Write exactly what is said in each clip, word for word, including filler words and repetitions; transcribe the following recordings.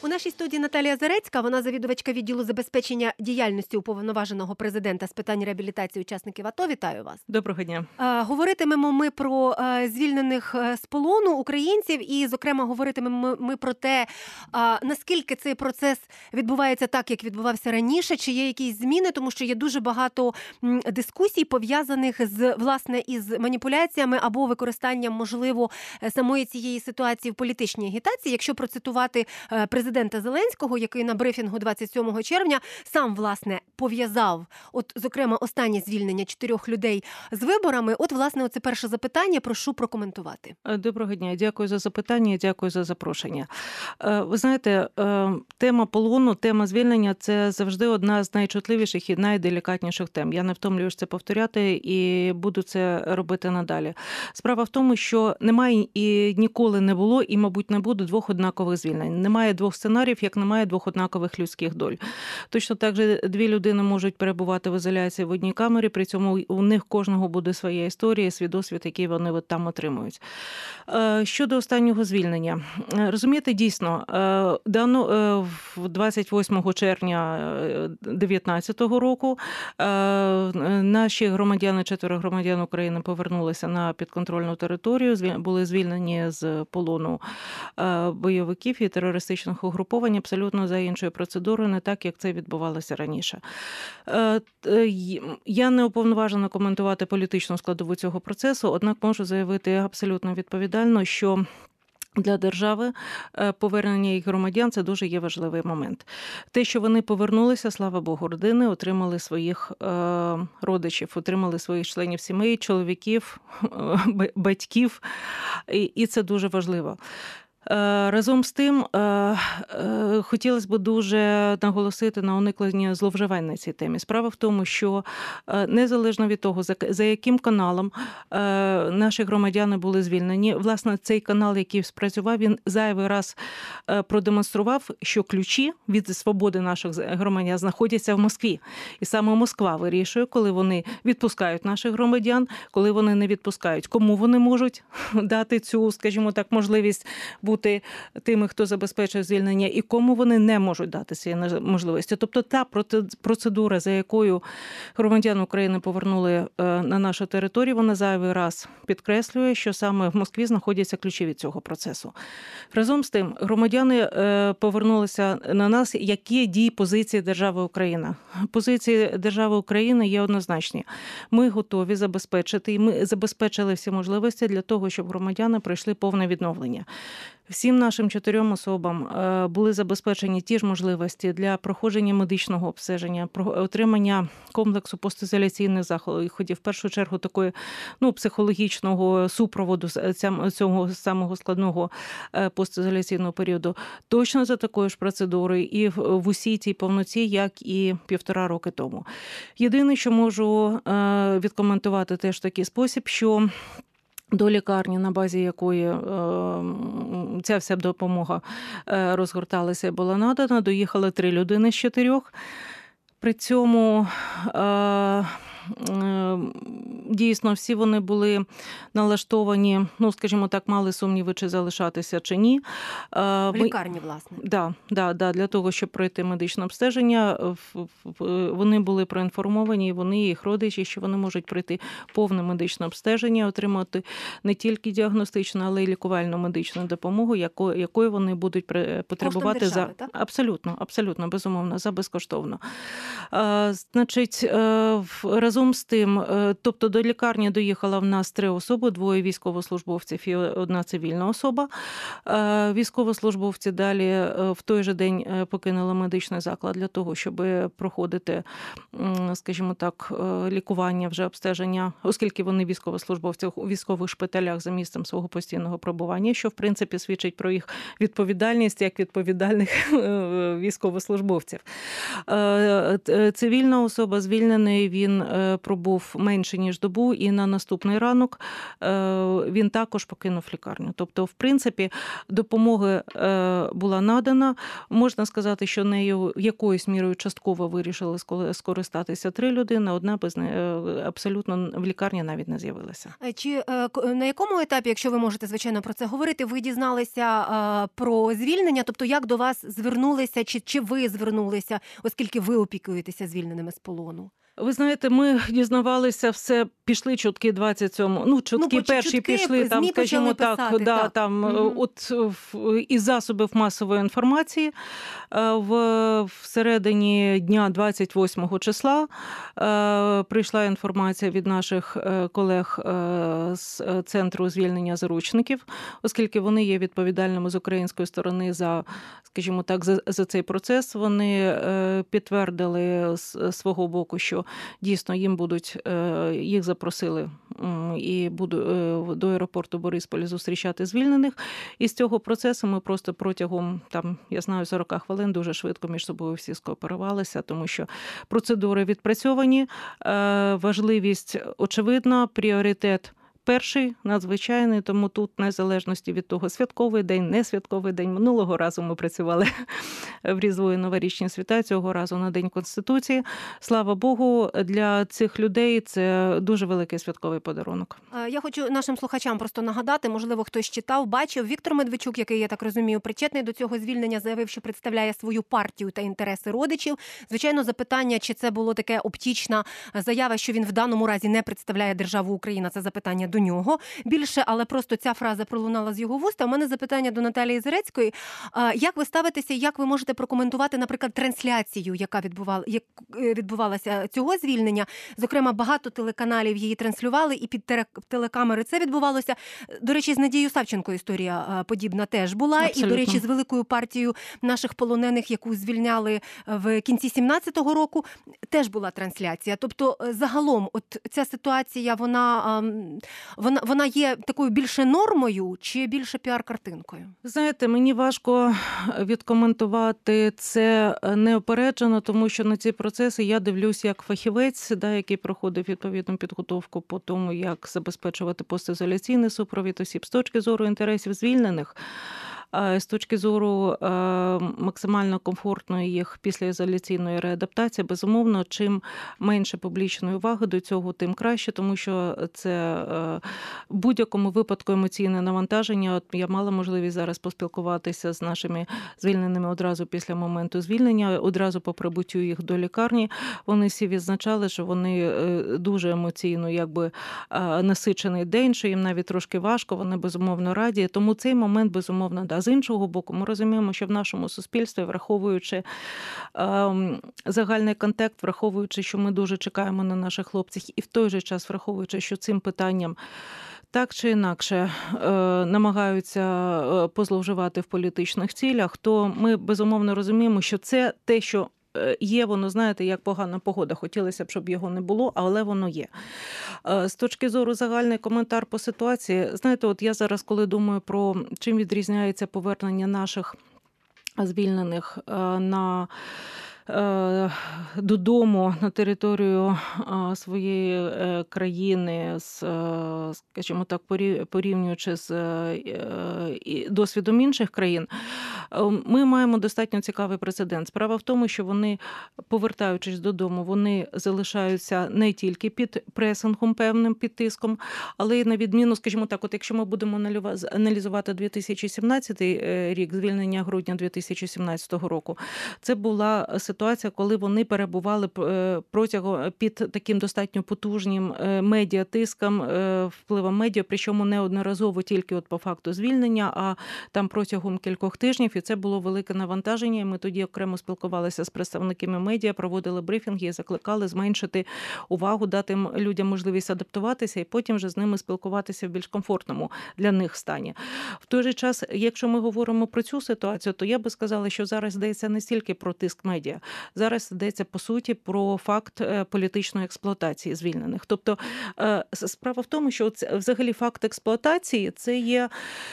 У нашій студії Наталія Зарецька, вона завідувачка відділу забезпечення діяльності уповноваженого президента з питань реабілітації учасників АТО. Вітаю вас. Доброго дня. Говоритимемо ми про звільнених з полону українців і, зокрема, говоритимемо ми про те, наскільки цей процес відбувається так, як відбувався раніше, чи є якісь зміни, тому що є дуже багато дискусій, пов'язаних з, власне, із маніпуляціями або використанням, можливо, самої цієї ситуації в політичній агітації. Якщо процитувати президента Зеленського, який на брифінгу двадцять сьомого червня сам, власне, пов'язав, от, зокрема, останнє звільнення чотирьох людей з виборами. От, власне, оце перше запитання, прошу прокоментувати. Доброго дня, дякую за запитання, дякую за запрошення. Ви знаєте, тема полону, тема звільнення – це завжди одна з найчутливіших і найделікатніших тем. Я не втомлююсь це повторяти і буду це робити надалі. Справа в тому, що немає і ніколи не було, і, мабуть, не буде двох однакових звільнень. Немає двох сценаріїв, як немає двох однакових людських доль. Точно так же дві людини можуть перебувати в ізоляції в одній камері, при цьому у них кожного буде своя історія, свій досвід, який вони от там отримують. Щодо останнього звільнення. Розумієте, дійсно, дано двадцять восьмого червня дев'ятнадцятого року наші громадяни, четверо громадян України повернулися на підконтрольну територію, були звільнені з полону бойовиків і терористичних угруповань абсолютно за іншою процедурою, не так, як це відбувалося раніше. Я не уповноважена коментувати політичну складову цього процесу, однак можу заявити абсолютно відповідально, що для держави повернення їх громадян – це дуже є важливий момент. Те, що вони повернулися, слава Богу, родини отримали своїх е, родичів, отримали своїх членів сімей, чоловіків, батьків, і, і це дуже важливо. Разом з тим, хотілося б дуже наголосити на уникнення зловживань на цій темі. Справа в тому, що незалежно від того, за яким каналом наші громадяни були звільнені, власне, цей канал, який спрацював, він зайвий раз продемонстрував, що ключі від свободи наших громадян знаходяться в Москві. І саме Москва вирішує, коли вони відпускають наших громадян, коли вони не відпускають. Кому вони можуть дати цю, скажімо так, можливість бути бути тими, хто забезпечує звільнення, і кому вони не можуть дати цієї можливості. Тобто та процедура, за якою громадян України повернули на нашу територію, вона зайвий раз підкреслює, що саме в Москві знаходяться ключі від цього процесу. Разом з тим, громадяни повернулися на нас, які дії позиції держави Україна. Позиції держави України є однозначні. Ми готові забезпечити, і ми забезпечили всі можливості для того, щоб громадяни пройшли повне відновлення. Всім нашим чотирьом особам були забезпечені ті ж можливості для проходження медичного обстеження, отримання комплексу постізоляційних заходів, в першу чергу такої, ну, психологічного супроводу цього самого складного постізоляційного періоду. Точно за такою ж процедурою і в усій цій повноті, як і півтора роки тому. Єдине, що можу відкоментувати теж в такий спосіб, що до лікарні, на базі якої е, ця вся допомога е, розгорталася і була надана, доїхали три людини з чотирьох. При цьому е, дійсно всі вони були налаштовані, ну, скажімо так, мали сумніви, чи залишатися, чи ні. В лікарні, власне. Да, да, да, для того, щоб пройти медичне обстеження, вони були проінформовані, і вони, і їх родичі, що вони можуть пройти повне медичне обстеження, отримати не тільки діагностичну, але й лікувальну медичну допомогу, якої, якої вони будуть потребувати держави, за... Так? Абсолютно, абсолютно, безумовно, за безкоштовно. А, значить, разом з тим, тобто до лікарні доїхала в нас три особи, двоє військовослужбовців і одна цивільна особа. Військовослужбовці далі в той же день покинули медичний заклад для того, щоб проходити, скажімо так, лікування, вже обстеження, оскільки вони військовослужбовці у військових шпиталях за місцем свого постійного пробування, що, в принципі, свідчить про їх відповідальність як відповідальних військовослужбовців. Цивільна особа, звільнений, він пробув менше, ніж добу, і на наступний ранок він також покинув лікарню. Тобто, в принципі, допомога була надана. Можна сказати, що нею якоюсь мірою частково вирішили скористатися три людини, одна без абсолютно в лікарні навіть не з'явилася. Чи на якому етапі, якщо ви можете, звичайно, про це говорити, ви дізналися про звільнення? Тобто, як до вас звернулися, чи, чи ви звернулися, оскільки ви опікуєтеся звільненими з полону? Ви знаєте, ми дізнавалися все, пішли чутки двадцять сьомого, ну, чутки ну, перші чутки, пішли, там, скажімо так, писати, да, так. там, Угу. от із засобів масової інформації в всередині дня двадцять восьмого числа прийшла інформація від наших колег з Центру звільнення заручників, оскільки вони є відповідальними з української сторони за, скажімо так, за, за цей процес. Вони підтвердили з свого боку, що дійсно їм будуть, їх запросили і буду до аеропорту Борисполя зустрічати звільнених. І з цього процесу ми просто протягом, там, я знаю, сорок хвилин дуже швидко між собою всі скооперувалися, тому що процедури відпрацьовані, важливість очевидна, пріоритет перший, надзвичайний, тому тут, незалежності від того, святковий день, не святковий день. Минулого разу ми працювали в Різдво і новорічні свята, цього разу на День Конституції. Слава Богу, для цих людей це дуже великий святковий подарунок. Я хочу нашим слухачам просто нагадати, можливо, хтось читав, бачив. Віктор Медведчук, який, я так розумію, причетний до цього звільнення, заявив, що представляє свою партію та інтереси родичів. Звичайно, запитання, чи це було таке оптічна заява, що він в даному разі не представляє державу Україна, це запитання до нього більше, але просто ця фраза пролунала з його вуст. А у мене запитання до Наталії Зарецької. Як ви ставитеся, як ви можете прокоментувати, наприклад, трансляцію, яка відбувала, як відбувалася цього звільнення? Зокрема, багато телеканалів її транслювали, і під телекамери це відбувалося. До речі, з Надією Савченко історія подібна теж була. Абсолютно. І, до речі, з великою партією наших полонених, яку звільняли в кінці сімнадцятого року, теж була трансляція. Тобто, загалом, от ця ситуація, вона... Вона, вона є такою більше нормою чи більше піар-картинкою? Знаєте, мені важко відкоментувати це неопереджено, тому що на ці процеси я дивлюсь як фахівець, да, який проходив відповідну підготовку по тому, як забезпечувати постізоляційний супровід осіб з точки зору інтересів звільнених. З точки зору максимально комфортної їх післяізоляційної реадаптації, безумовно, чим менше публічної уваги до цього, тим краще, тому що це в будь-якому випадку емоційне навантаження. От я мала можливість зараз поспілкуватися з нашими звільненими одразу після моменту звільнення, одразу по прибуттю їх до лікарні. Вони всі відзначали, що вони дуже емоційно якби насичений день, що їм навіть трошки важко, вони безумовно раді. Тому цей момент, безумовно, да. З іншого боку, ми розуміємо, що в нашому суспільстві, враховуючи е, загальний контекст, враховуючи, що ми дуже чекаємо на наших хлопців, і в той же час враховуючи, що цим питанням так чи інакше е, намагаються позловживати в політичних цілях, то ми безумовно розуміємо, що це те, що є, воно, знаєте, як погана погода. Хотілося б, щоб його не було, але воно є. З точки зору загальний коментар по ситуації, знаєте, от я зараз, коли думаю про чим відрізняється повернення наших звільнених на додому, на територію своєї країни, скажімо так, порівнюючи з досвідом інших країн, ми маємо достатньо цікавий прецедент. Справа в тому, що вони, повертаючись додому, вони залишаються не тільки під пресингом певним, під тиском, але й на відміну, скажімо так, от якщо ми будемо аналізувати дві тисячі сімнадцятий рік, звільнення грудня дві тисячі сімнадцятого року, це була ситуація, коли вони перебували протягом під таким достатньо потужним медіатиском, впливом медіа, причому неодноразово тільки от по факту звільнення, а там протягом кількох тижнів, і це було велике навантаження. Ми тоді окремо спілкувалися з представниками медіа, проводили брифінги і закликали зменшити увагу, дати людям можливість адаптуватися і потім вже з ними спілкуватися в більш комфортному для них стані. В той же час, якщо ми говоримо про цю ситуацію, то я би сказала, що зараз йдеться не стільки про тиск медіа. Зараз йдеться, по суті, про факт політичної експлуатації звільнених. Тобто справа в тому, що взагалі факт експлуатації – це є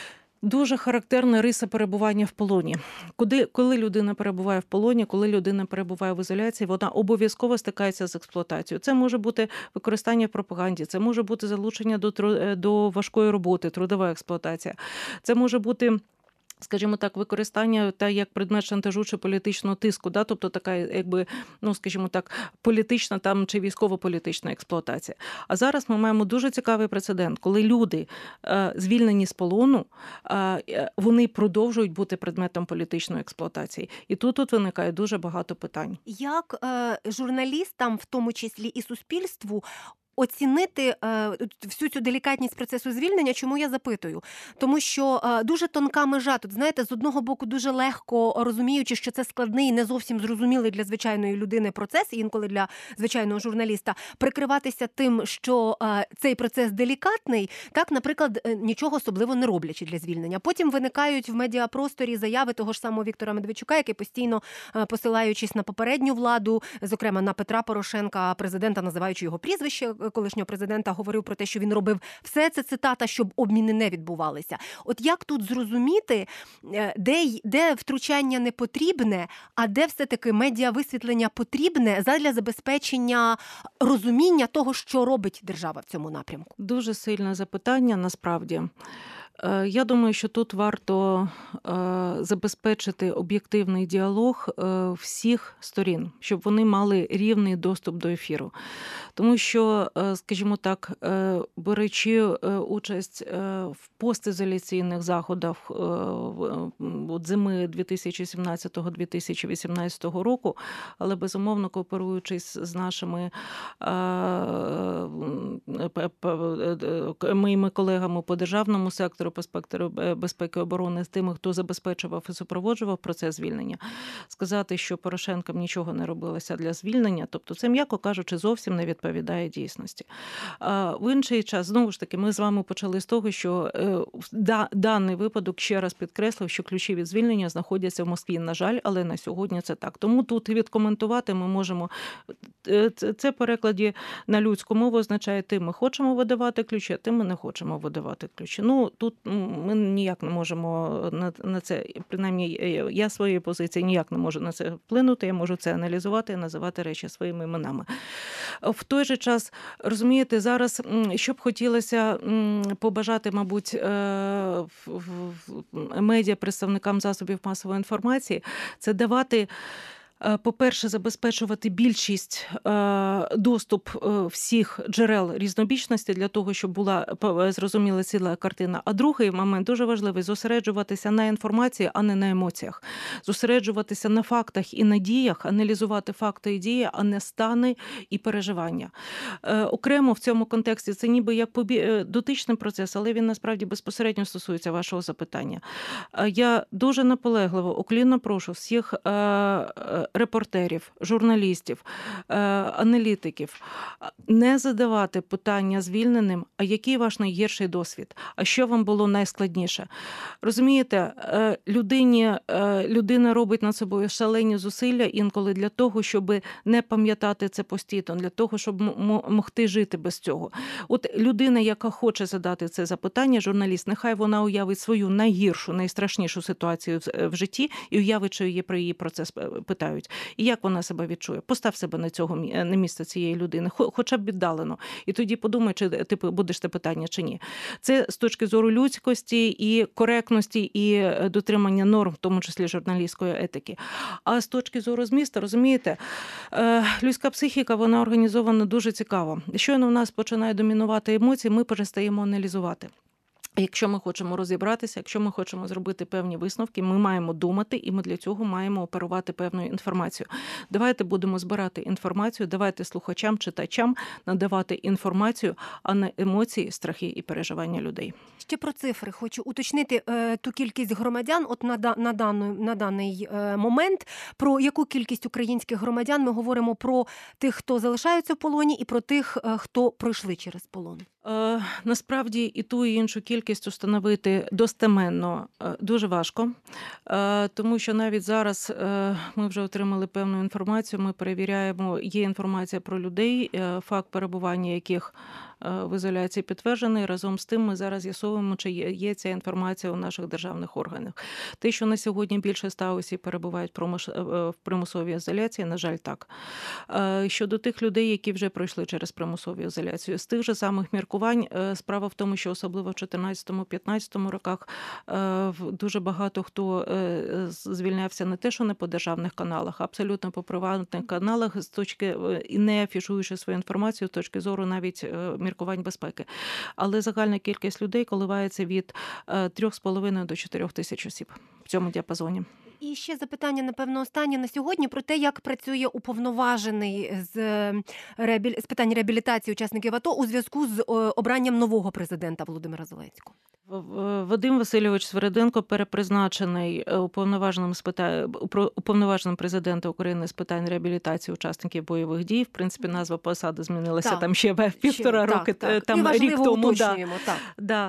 Дуже характерна риса перебування в полоні. Куди, коли людина перебуває в полоні, коли людина перебуває в ізоляції, вона обов'язково стикається з експлуатацією. Це може бути використання в пропаганді, це може бути залучення до, до важкої роботи, трудова експлуатація. Це може бути, скажімо так, використання та як предмет шантажу чи політичного тиску, да? Тобто така, якби, ну, скажімо так, політична там чи військово-політична експлуатація. А зараз ми маємо дуже цікавий прецедент, коли люди, е, звільнені з полону, е, вони продовжують бути предметом політичної експлуатації. І тут, тут виникає дуже багато питань. Як е, журналістам, в тому числі і суспільству, оцінити е, всю цю делікатність процесу звільнення, чому я запитую? Тому що е, дуже тонка межа. Тут, знаєте, з одного боку дуже легко, розуміючи, що це складний, не зовсім зрозумілий для звичайної людини процес, інколи для звичайного журналіста, прикриватися тим, що е, цей процес делікатний, так, наприклад, е, нічого особливо не роблячи для звільнення. Потім виникають в медіапросторі заяви того ж самого Віктора Медведчука, який постійно, е, посилаючись на попередню владу, зокрема на Петра Порошенка, президента, називаючи його прізвище, колишнього президента, говорив про те, що він робив все, це цитата, щоб обміни не відбувалися. От як тут зрозуміти, де, де втручання не потрібне, а де все-таки медіависвітлення потрібне задля забезпечення розуміння того, що робить держава в цьому напрямку? Дуже сильне запитання, насправді. Я думаю, що тут варто забезпечити об'єктивний діалог всіх сторін, щоб вони мали рівний доступ до ефіру. Тому що, скажімо так, беручи участь в постізоляційних заходах зими дві тисячі сімнадцятого - дві тисячі вісімнадцятого року, але, безумовно, кооперуючись з нашими моїми колегами по державному сектору, по спектру безпеки і оборони, з тими, хто забезпечував і супроводжував процес звільнення, сказати, що Порошенком нічого не робилося для звільнення, тобто це, м'яко кажучи, зовсім не відповідає дійсності. В інший час, знову ж таки, ми з вами почали з того, що даний випадок ще раз підкреслив, що ключі від звільнення знаходяться в Москві, на жаль, але на сьогодні це так. Тому тут відкоментувати ми можемо, це в перекладі на людську мову означає, тим ми хочемо видавати ключі, а тим ми не хочемо видавати ключі. Ну, тут ми ніяк не можемо на, на це, принаймні я своєї позиції ніяк не можу на це вплинути, я можу це аналізувати і називати речі своїми іменами. В той же час, розумієте, зараз, що б хотілося побажати, мабуть, медіа, представникам засобів масової інформації, це давати, по-перше, забезпечувати більшість, доступ всіх джерел різнобічності для того, щоб була зрозуміла ціла картина. А другий момент дуже важливий – зосереджуватися на інформації, а не на емоціях. Зосереджуватися на фактах і на діях, аналізувати факти і дії, а не стани і переживання. Окремо в цьому контексті це ніби як дотичний процес, але він насправді безпосередньо стосується вашого запитання. Я дуже наполегливо, уклінно прошу всіх репортерів, журналістів, аналітиків не задавати питання звільненим, а який ваш найгірший досвід, а що вам було найскладніше. Розумієте, людині, людина робить над собою шалені зусилля інколи для того, щоб не пам'ятати це постійно, для того, щоб могти жити без цього. От людина, яка хоче задати це запитання, журналіст, нехай вона уявить свою найгіршу, найстрашнішу ситуацію в житті і уявить, що її про її процес питають. І як вона себе відчує? Постав себе на цього на місце цієї людини, хоча б віддалено. І тоді подумай, чи ти будеш це питання, чи ні. Це з точки зору людськості і коректності, і дотримання норм, в тому числі журналістської етики. А з точки зору змісту, розумієте, людська психіка, вона організована дуже цікаво. Щойно в нас починає домінувати емоції, ми перестаємо аналізувати. Якщо ми хочемо розібратися, якщо ми хочемо зробити певні висновки, ми маємо думати, і ми для цього маємо оперувати певною інформацією. Давайте будемо збирати інформацію, давайте слухачам, читачам надавати інформацію, а не емоції, страхи і переживання людей. Ще про цифри. Хочу уточнити е, ту кількість громадян, от на, на, дану, на даний е, момент, про яку кількість українських громадян ми говоримо про тих, хто залишаються в полоні, і про тих, е, хто пройшли через полон. Е, насправді і ту, і іншу кількість установити достеменно е, дуже важко, е, тому що навіть зараз е, ми вже отримали певну інформацію, ми перевіряємо, є інформація про людей, е, факт перебування яких в ізоляції підтверджений. Разом з тим ми зараз з'ясовуємо, чи є, є ця інформація у наших державних органах. Те, що на сьогодні більше ста осіб перебувають в примусовій ізоляції, на жаль, так. Щодо тих людей, які вже пройшли через примусову ізоляцію, з тих же самих міркувань, справа в тому, що особливо в чотирнадцятому-п'ятнадцятому роках дуже багато хто звільнявся не те, що не по державних каналах, а абсолютно по приватних каналах, з точки і не афішуючи свою інформацію з точки зору навіть міркувань безпеки. Але загальна кількість людей коливається від трьох з половиною до чотирьох тисяч осіб в цьому діапазоні. І ще запитання, напевно, останнє на сьогодні про те, як працює уповноважений з, реабілі... з питань реабілітації учасників АТО у зв'язку з обранням нового президента Володимира Зеленського. Вадим Васильович Свериденко перепризначений уповноваженим з питань уповноваженим президента України з питань реабілітації учасників бойових дій. В принципі, назва посади змінилася так. там ще півтора роки, так, так. там І рік тому. Да. Так. Да.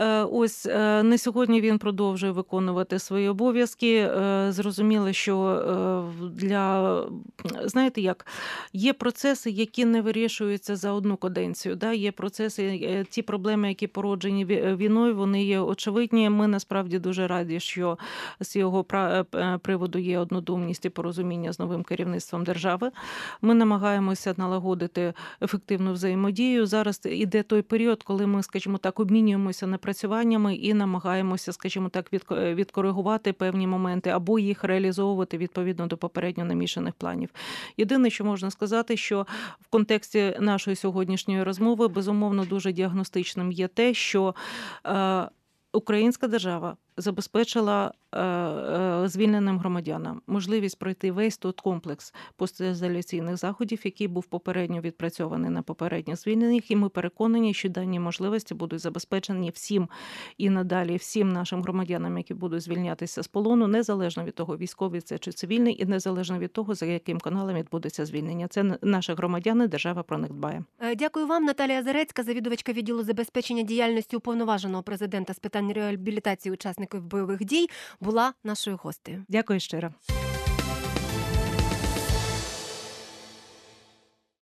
Ось на сьогодні він продовжує виконувати свої обов'язки. Зрозуміло, що для, знаєте як, є процеси, які не вирішуються за одну каденцію. Да? Є процеси, ті проблеми, які породжені війною, вони є очевидні. Ми насправді дуже раді, що з його приводу є однодумність і порозуміння з новим керівництвом держави. Ми намагаємося налагодити ефективну взаємодію. Зараз іде той період, коли ми, скажімо так, обмінюємося напрацюваннями і намагаємося, скажімо так, відкоригувати певні моменти або їх реалізовувати відповідно до попередньо намішаних планів. Єдине, що можна сказати, що в контексті нашої сьогоднішньої розмови, безумовно, дуже діагностичним є те, що е, українська держава забезпечила е, е, звільненим громадянам можливість пройти весь той комплекс постізоляційних заходів, який був попередньо відпрацьований на попередніх звільнених, і ми переконані, що дані можливості будуть забезпечені всім і надалі всім нашим громадянам, які будуть звільнятися з полону, незалежно від того, військовий це чи цивільний, і незалежно від того, за яким каналом відбудеться звільнення. Це наші громадяни, держава про них дбає. Дякую вам, Наталія Зарецька, завідувачка відділу забезпечення діяльності уповноваженого президента з питань реабілітації учасників бойових дій, була нашою гостею. Дякую щиро.